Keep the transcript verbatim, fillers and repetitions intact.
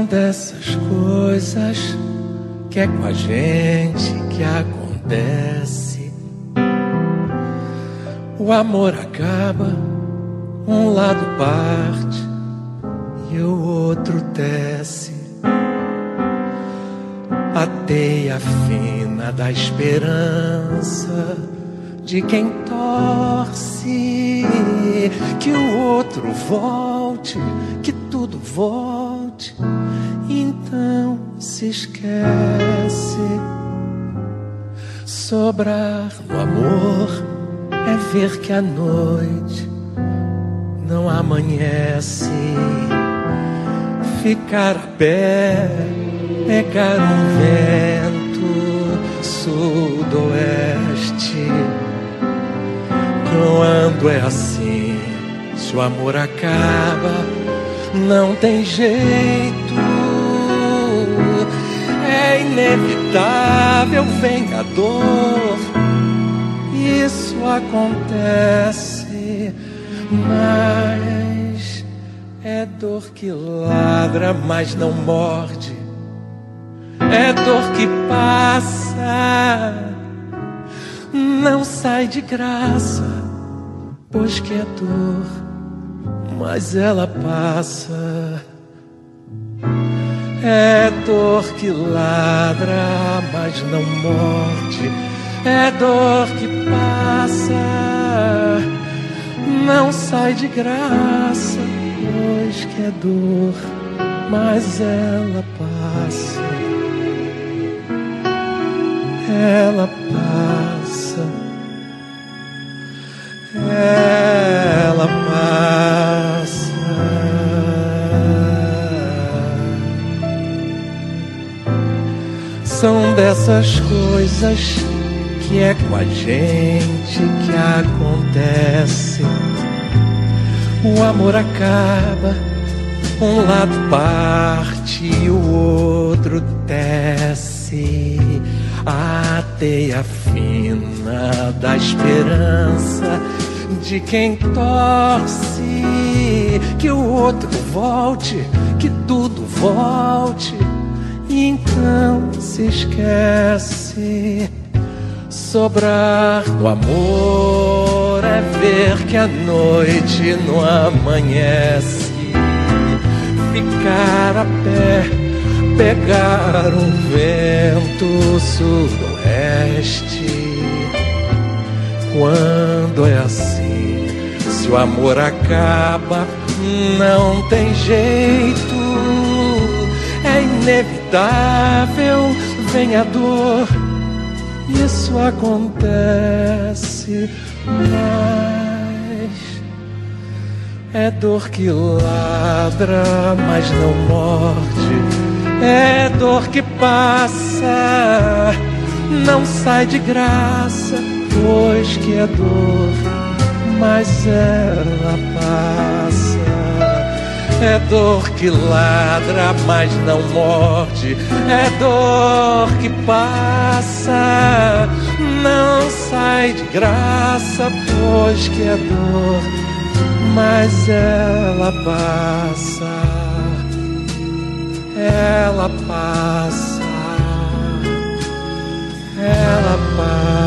dessas coisas que é com a gente que acontece. O amor acaba, um lado parte e o outro desce. A teia fina da esperança de quem torce que o outro volte, que tudo volte, então se esquece. Sobrar no amor é ver que a noite não amanhece. Ficar a pé, pegar um vento sudoeste. Quando é assim, se o amor acaba, não tem jeito. É inevitável, vem a dor. Isso acontece, mas é dor que ladra, mas não morde. É dor que passa, não sai de graça, pois que é dor, mas ela passa. É dor que ladra, mas não morde. É dor que passa, não sai de graça, pois que é dor, mas ela passa. Ela passa, ela passa. São dessas coisas que é com a gente que acontece. O amor acaba, um lado parte e o outro desce. A teia fina da esperança de quem torce que o outro volte, que tudo volte, e então se esquece. Sobrar do amor é ver que a noite não amanhece. Ficar a pé, pegar um vento sudoeste. Quando é assim, se o amor acaba, não tem jeito. É inevitável, vem a dor. Isso acontece, mas é dor que ladra, mas não morde. É dor que passa, não sai de graça, pois que é dor, mas ela passa. É dor que ladra, mas não morde. É dor que passa, não sai de graça, pois que é dor, mas ela passa. Ela passa, ela passa.